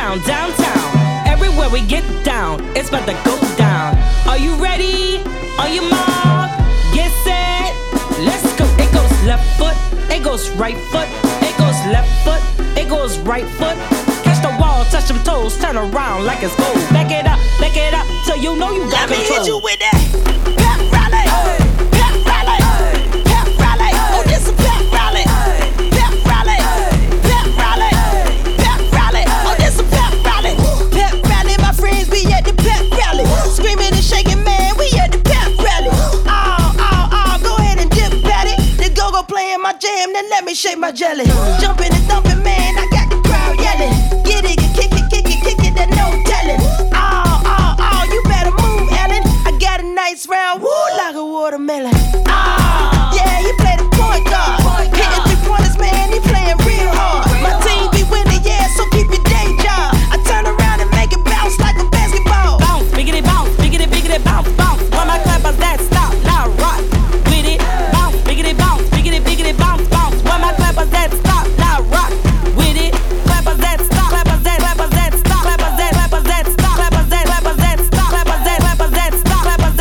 Uptown, downtown, everywhere we get down, it's about to go down. Are you ready? On your mark, get set, let's go. It goes left foot, it goes right foot, it goes left foot, it goes right foot. Catch the wall, touch them toes, turn around like it's gold. Back it up, till you know you got Let control. me hit you with that pep rally, pep rally, pep rally. Oh, this a pep rally, pep rally, pep rally, pep rally. Oh, this a pep rally, pep rally. My friends be at the pep rally, screaming and shaking, man. We at the pep rally. Oh, go ahead and dip at it. The go-go playing my jam, then let me shake my jelly. Jumping and thumping, man. I got the crowd yelling. Get it, kick it, there's no telling. Oh, you better move, Ellen. I got a nice round, woo, like a watermelon. Yeah, he play the point guard. Hitting 3-pointers, man, he playing real hard. My team be winning, yeah, so keep your day job. I turn around and make it bounce like a basketball. Bounce, biggity, bounce, bounce. Why my clappers that stop, now rock with it. Bounce, biggity, bounce, bounce. Why my clappers that stop, now rock with it. Clappers that stop, clappers that stop, clappers that stop, clappers that stop, clappers that stop, clappers that stop, clappers that stop, clappers that stop, clappers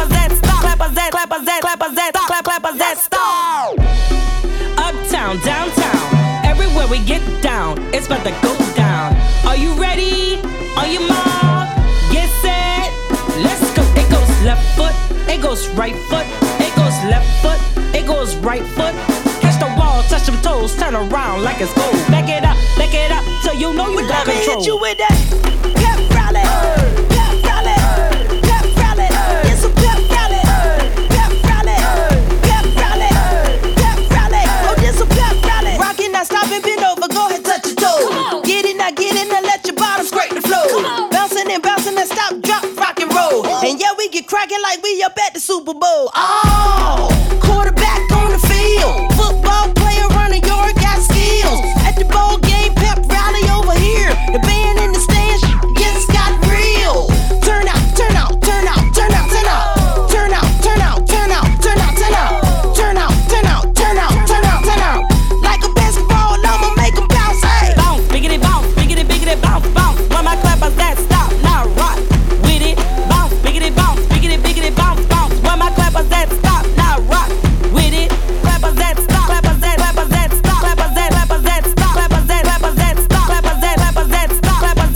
that stop. Uptown, downtown, everywhere we get down, it's about to go down. Are you ready? On your mark, get set, let's go. It goes left foot, it goes right foot, it goes left foot, it goes right foot. Catch the wall, touch them toes, turn around like it's gold. Back it up, till you know you got Let me control. hit you with that pep rally, pep rally, pep rally. It's a pep rally, pep rally, pep rally, pep rally. Oh, this a pep rally. Rockin', not stopping, bend over, go ahead, touch your toes. Get it, now let your bottom scrape the floor. Bouncing and stop, drop, rock and roll. And yeah, we get cracking like we up at the Super Bowl. Oh, quarterback on the field, football player running yard, got skills. At the ball game, pep rally over here. The band in the stands, just got real. Turn out, turn out, turn out, turn out, turn out. Turn out, turn out, turn out, turn out, turn out. Turn out, turn out, turn out, turn out, turn out. Like a basketball, I'ma make them bounce, hey. Bounce, biggity, bounce, bounce. Why my clappers that stop, now rock with it. Bounce, biggity, bounce, bounce. Why my clappers that stop, now rock with it. Clappers that stop, clappers that stop, clappers that stop, clappers that stop, clappers that stop, clappers that stop, clappers that stop, clappers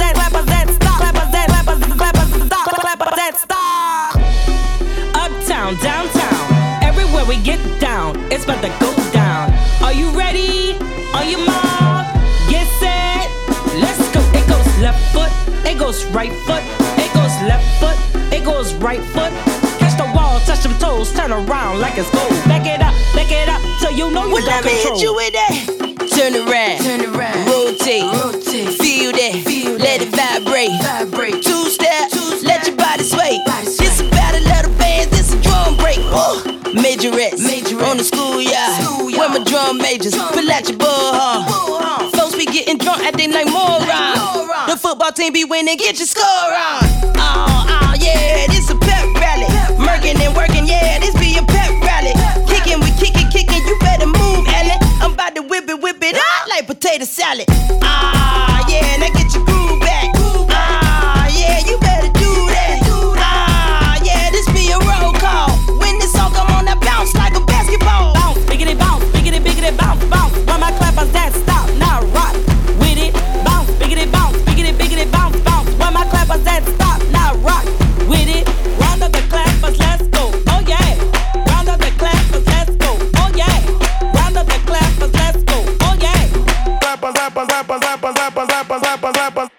that stop. Uptown, downtown, everywhere we get down, it's about to go down. Are you ready? On your mark, get set, let's go. It goes left foot, it goes right foot, it goes left foot, it goes right foot. Catch the wall, touch them toes, turn around like it's gold. Back it up, till you know you Well, got let me control. hit you with that. Turn around, rotate, feel that, let it vibrate. Two-step, let your body sway. This a battle of the bands, this a drum break. Majorettes, on the schoolyard, where my drum majors, pull out your bullhorn. Folks be getting drunk, acting like morons. The football team be winning, get your score on. Oh, yeah, this a pep rally. Murking and working, yeah, this be a pep rally. Kicking, we kicking, you better move, Ellen. I'm about to whip it out like potato salad. Yeah, now get your groove back. Yeah, you better do that. Yeah, this be a roll call. When this song come on, I bounce like a basketball. Bounce, biggity, bounce, bounce. Why my clappers that stop, now rock with it. Bounce, biggity, bounce, bounce. Why my clappers that stop, now rock with it. Round up the clappers, let's go. Oh yeah. Round up the clappers, let's go. Oh yeah. Round up the clappers, let's go. Oh yeah. Clappers, clappers, clappers, clappers, clappers, clappers, clappers, clappers.